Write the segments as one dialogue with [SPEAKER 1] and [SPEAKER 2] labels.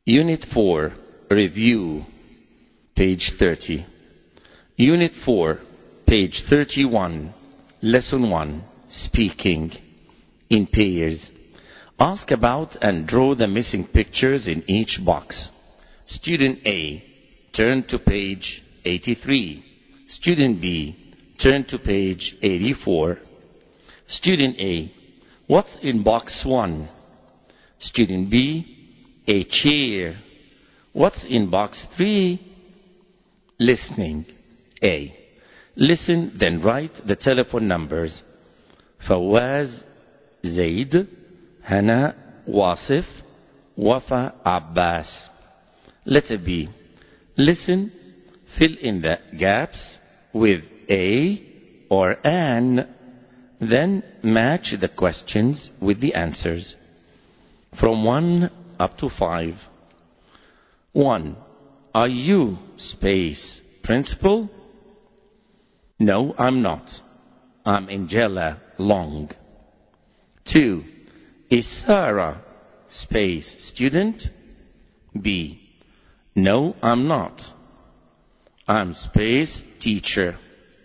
[SPEAKER 1] Unit 4, Review, page 30. Unit 4, page 31, Lesson 1, Speaking, in pairs. Ask about and draw the missing pictures in each box. Student A, turn to page 83. Student B, turn to page 84. Student A, what's in box 1? Student B, a chair. What's in box 3? Listening. A. Listen, then write the telephone numbers. Fawaz, Zaid, Hana, Wasif, Wafa, Abbas. Letter B. Listen, fill in the gaps with a or an, then match the questions with the answers. From 1 up to 5. 1. Are you, space, principal? No, I'm not. I'm Angela Long. 2. Is Sarah, space, student? B. No, I'm not. I'm space, teacher.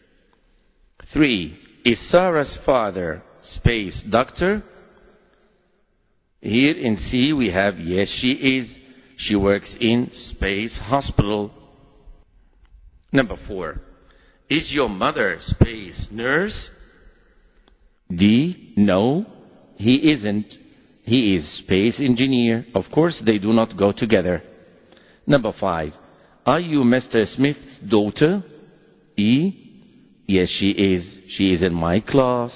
[SPEAKER 1] 3. Is Sarah's father, space, doctor? Here in C we have yes, she is. She works in space hospital. Number 4. Is your mother space nurse? D. No, he isn't. He is space engineer. Of course, they do not go together. Number 5. Are you Mr. Smith's daughter? E. Yes, she is. She is in my class.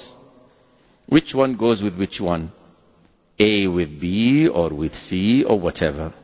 [SPEAKER 1] Which one goes with which one? A with B or with C or whatever.